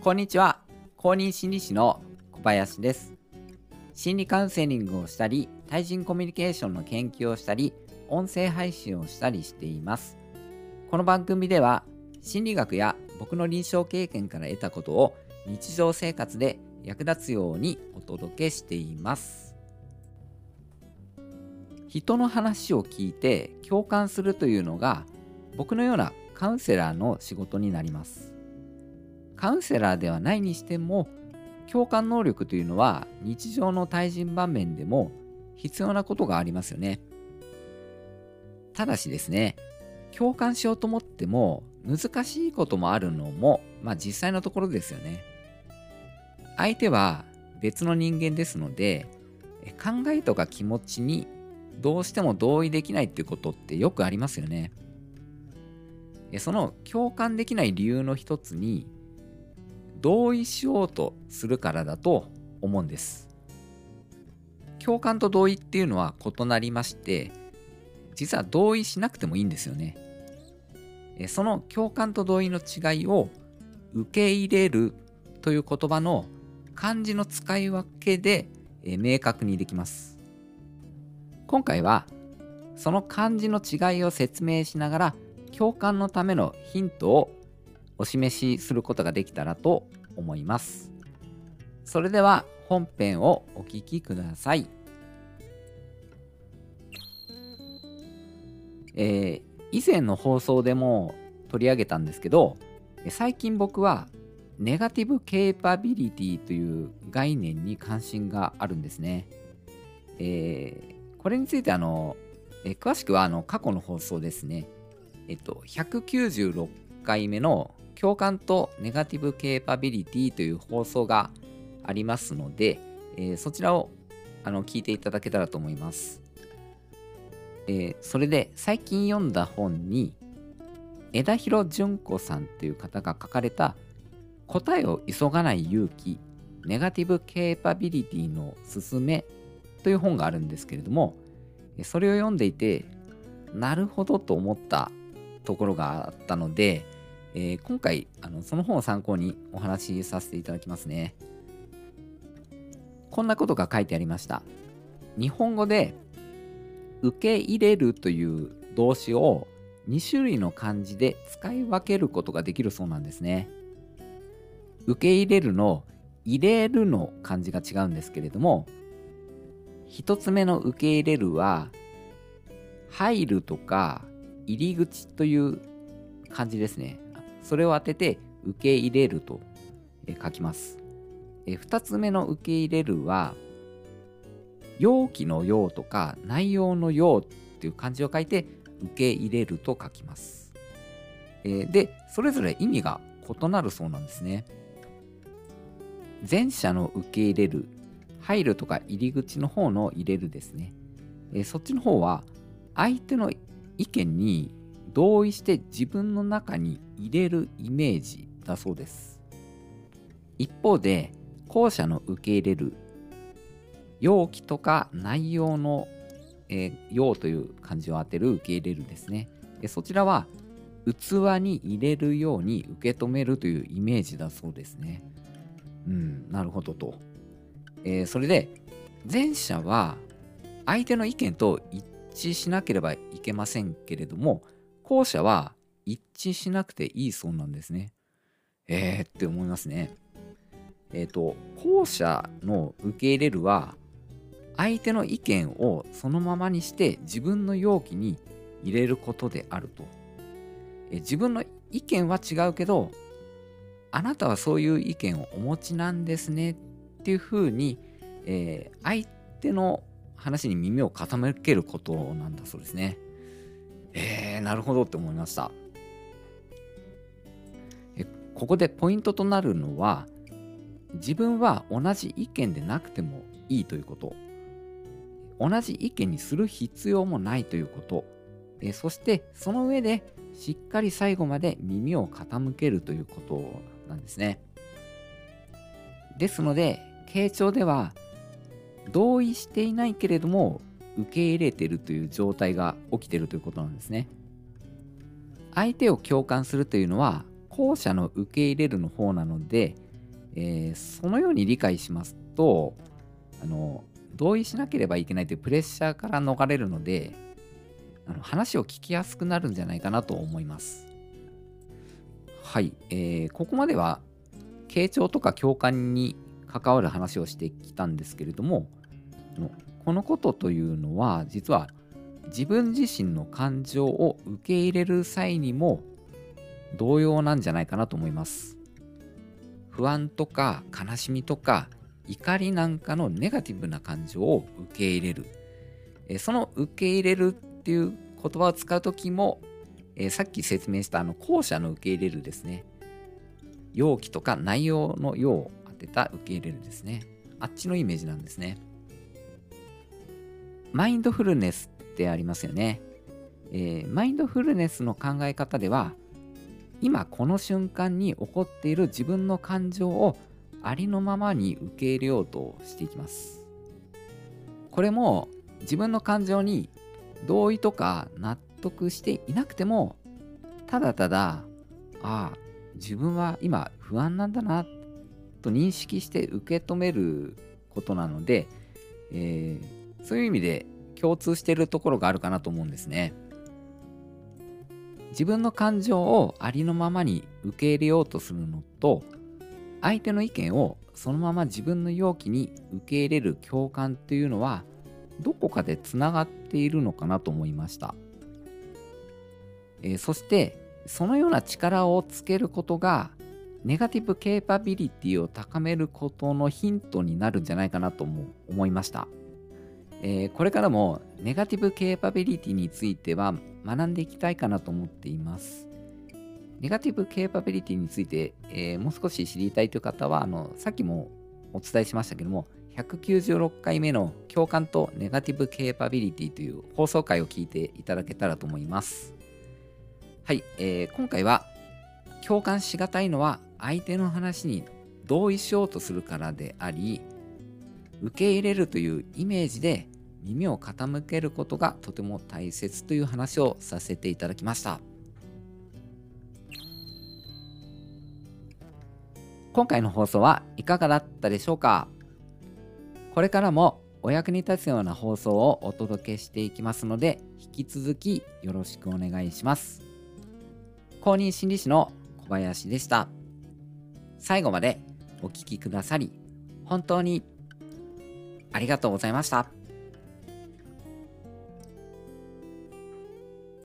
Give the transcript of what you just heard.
こんにちは。公認心理師の小林です。心理カウンセリングをしたり、対人コミュニケーションの研究をしたり、音声配信をしたりしています。この番組では、心理学や僕の臨床経験から得たことを日常生活で役立つようにお届けしています。人の話を聞いて共感するというのが、僕のようなカウンセラーの仕事になります。カウンセラーではないにしても、共感能力というのは日常の対人場面でも必要なことがありますよね。ただしですね、共感しようと思っても難しいこともあるのも、実際のところですよね。相手は別の人間ですので、考えとか気持ちにどうしても同意できないっていうことってよくありますよね。その共感できない理由の一つに、同意しようとするからだと思うんです。共感と同意っていうのは異なりまして、実は同意しなくてもいいんですよね。その共感と同意の違いを受け入れるという言葉の漢字の使い分けで明確にできます。今回はその漢字の違いを説明しながら、共感のためのヒントをお示しすることができたらと思います。それでは本編をお聞きください。以前の放送でも取り上げたんですけど、最近僕はネガティブケーパビリティという概念に関心があるんですね。これについて詳しくは過去の放送ですね。196回目の共感とネガティブケーパビリティという放送がありますので、そちらを聞いていただけたらと思います。それで最近読んだ本に枝広純子さんという方が書かれた答えを急がない勇気ネガティブケーパビリティのすすめという本があるんですけれども、それを読んでいてなるほどと思ったところがあったので、今回その本を参考にお話しさせていただきますね。こんなことが書いてありました。日本語で受け入れるという動詞を2種類の漢字で使い分けることができるそうなんですね。受け入れるの入れるの漢字が違うんですけれども、一つ目の受け入れるは入るとか入り口という漢字ですね。それを当てて受け入れると書きます。二つ目の受け入れるは容器の容とか内容の容っていう漢字を書いて受け入れると書きます。で、それぞれ意味が異なるそうなんですね。前者の受け入れる、入るとか入り口の方の入れるですね。そっちの方は相手の意見に同意して自分の中に入れるイメージだそうです。一方で後者の受け入れる、容器とか内容の、容という漢字を当てる受け入れるですね。そちらは器に入れるように受け止めるというイメージだそうですね。なるほどと。それで前者は相手の意見と一致しなければいけませんけれども、後者は一致しなくていいそうなんですね。って思いますね。後者の受け入れるは相手の意見をそのままにして自分の容器に入れることであると。自分の意見は違うけど、あなたはそういう意見をお持ちなんですねっていうふうに、相手の話に耳を傾けることなんだそうですね。なるほどって思いました。ここでポイントとなるのは、自分は同じ意見でなくてもいいということ、同じ意見にする必要もないということ、そしてその上でしっかり最後まで耳を傾けるということなんですね。ですので、傾聴では同意していないけれども受け入れているという状態が起きているということなんですね。相手を共感するというのは後者の受け入れるの方なので、 そのように理解しますと、同意しなければいけないというプレッシャーから逃れるので、話を聞きやすくなるんじゃないかなと思います。はい、ここまでは傾聴とか共感に関わる話をしてきたんですけれども、このことというのは実は自分自身の感情を受け入れる際にも同様なんじゃないかなと思います。不安とか悲しみとか怒りなんかのネガティブな感情を受け入れる。その受け入れるっていう言葉を使うときも、さっき説明した後者の受け入れるですね。容器とか内容の容を当てた受け入れるですね。あっちのイメージなんですね。マインドフルネスってありますよね。マインドフルネスの考え方では、今この瞬間に起こっている自分の感情をありのままに受け入れようとしていきます。これも自分の感情に同意とか納得していなくても、ただただ、ああ、自分は今不安なんだなと認識して受け止めることなので、そういう意味で共通しているところがあるかなと思うんですね。自分の感情をありのままに受け入れようとするのと、相手の意見をそのまま自分の容器に受け入れる共感というのは、どこかでつながっているのかなと思いました。そしてそのような力をつけることがネガティブケーパビリティを高めることのヒントになるんじゃないかなとも思いました。これからもネガティブケーパビリティについては学んでいきたいかなと思っています。ネガティブケーパビリティについて、もう少し知りたいという方はさっきもお伝えしましたけども、196回目の共感とネガティブケーパビリティという放送回を聞いていただけたらと思います。はい、今回は共感しがたいのは相手の話に同意しようとするからであり、受け入れるというイメージで耳を傾けることがとても大切という話をさせていただきました。今回の放送はいかがだったでしょうか。これからもお役に立つような放送をお届けしていきますので、引き続きよろしくお願いします。公認心理師の小林でした。最後までお聞きくださり本当にありがとうございました。